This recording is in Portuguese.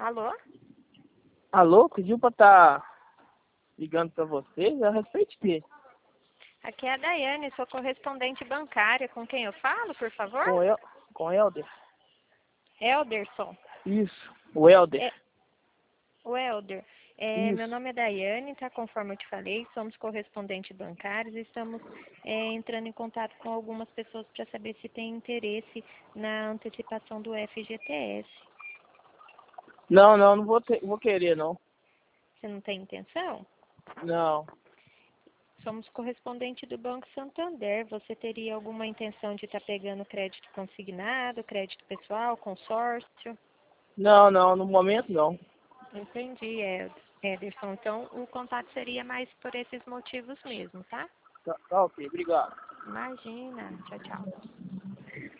Alô? Alô, pediu pra estar ligando pra vocês? A respeito de quê? Aqui é a Daiane, sou correspondente bancária. Com quem eu falo, por favor? Com o Helder. Elderson. Isso, o Helder. O Helder. Meu Isso. nome é Daiane, tá? Conforme eu te falei, somos correspondentes bancários e estamos entrando em contato com algumas pessoas para saber se tem interesse na antecipação do FGTS. Não vou querer, não. Você não tem intenção? Não. Somos correspondente do Banco Santander. Você teria alguma intenção de estar pegando crédito consignado, crédito pessoal, consórcio? Não, no momento não. Entendi, Ederson. Então, o contato seria mais por esses motivos mesmo, tá? Tá ok, obrigado. Imagina. Tchau, tchau.